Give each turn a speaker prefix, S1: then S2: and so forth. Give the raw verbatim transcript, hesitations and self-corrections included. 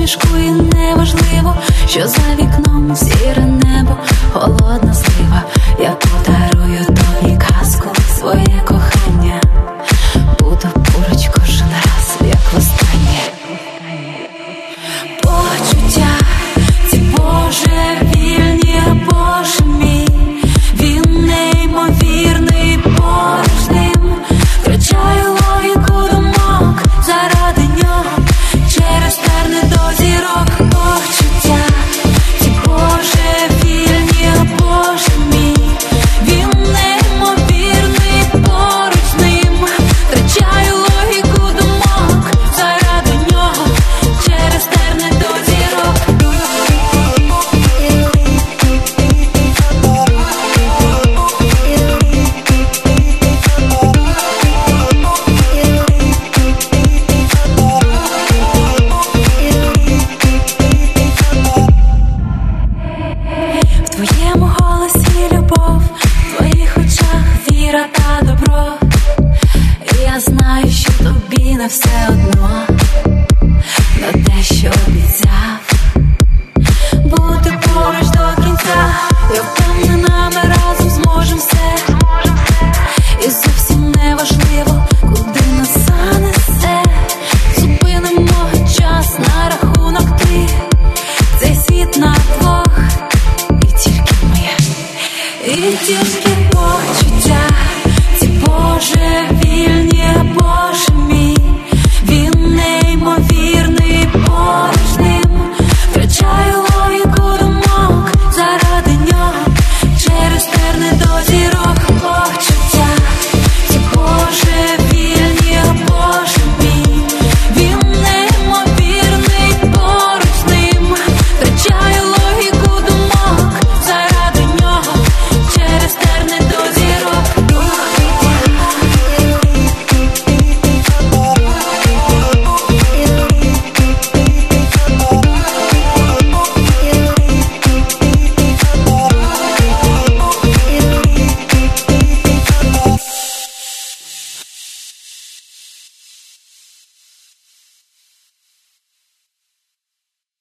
S1: ліжку, і неважливо, що за вікном сіре небо, холодна слива. Я подарую тобі казку, своє кохання. Буду поруч кожен раз, як востаннє. Почуття ці божевільні, а Боже мій, він неймовірний, поруч з ним втрачаю логіку думок заради нього, через терни до зірок. Почуття ці божевільні, а Боже мій, він неймовірний, поруч з ним втрачаю логіку думок заради нього, через терни до зірок. В твоєму голосі любов, в твоїх очах віра та добро. І я знаю, що тобі не все одно на те, що обіцяв